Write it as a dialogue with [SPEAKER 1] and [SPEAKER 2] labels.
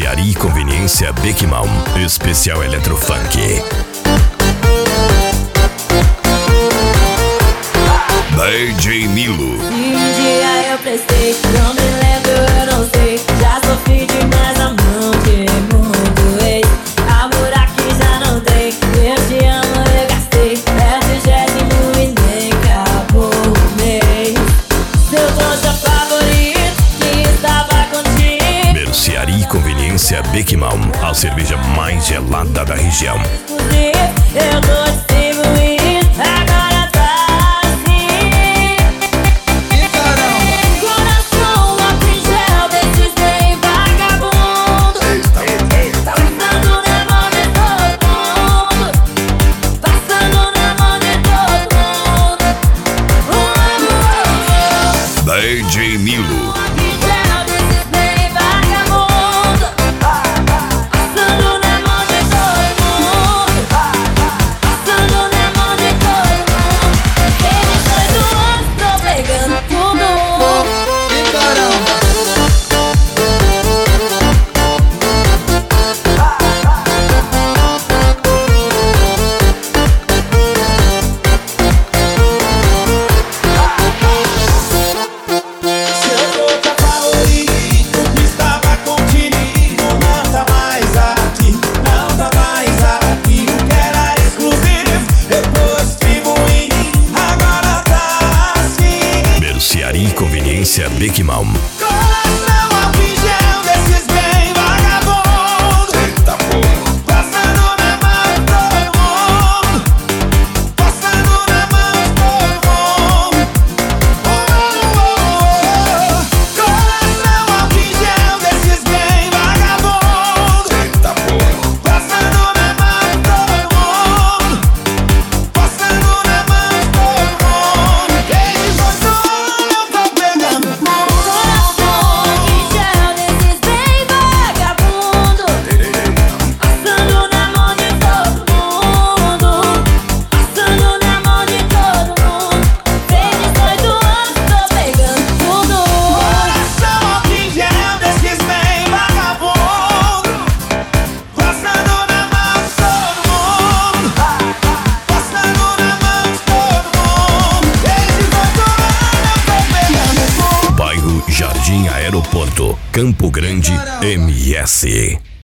[SPEAKER 1] Mercearia e Conveniência Beckman, especial Eletrofunk. DJ Milo.
[SPEAKER 2] Se um dia eu prestei, não me lembro, eu não sei. Já sofri demais a mão de muito ex. Amor aqui já não tem, eu te amo, eu gastei. É 30º e nem acabou o mês. Seu trouxa favorito que estava contigo.
[SPEAKER 1] Mercearia e Conveniência Beckman, a cerveja mais gelada da região.
[SPEAKER 2] Eu tô distribuindo, agora tá assim. Coração, álcool em gel desses bem vagabundo. Passando na mão de todo mundo. Passando na mão de todo mundo.
[SPEAKER 1] DJ Milo.
[SPEAKER 2] Álcool em gel desses bem vagabundo. Passando na mão de todo mundo. Passando na mão de todo mundo. Eles 18 anos, tô pegando tudo.
[SPEAKER 3] E caramba! Seu trouxa favorito que estava contigo não tá mais aqui, não tá mais aqui. O que era exclusivo eu tô distribuindo, agora tá assim.
[SPEAKER 1] Mercearia e Conveniência Beckman.
[SPEAKER 3] Coração, álcool em gel desses bem vagabundo. Eita porra! Passando na mão de todo mundo. Passando na mão de todo mundo. Coração, álcool em gel desses bem vagabundo. Eita porra! Passando na mão de todo mundo. Passando na mão de todo mundo. Desde 18 anos eu tô pegando fogo.
[SPEAKER 2] Coração em gel desses bem vagabundo. Passando na mão de todo mundo. Passando na mão de todo mundo. Tem 18 anos, tô pegando tudo.
[SPEAKER 3] Coração, álcool em gel desses bem vagabundo. Passando na mão de todo mundo. Passando na mão de todo mundo. Desde 18 anos eu tô pegando fogo.
[SPEAKER 1] Bairro Jardim Aeroporto, Campo Grande, MS.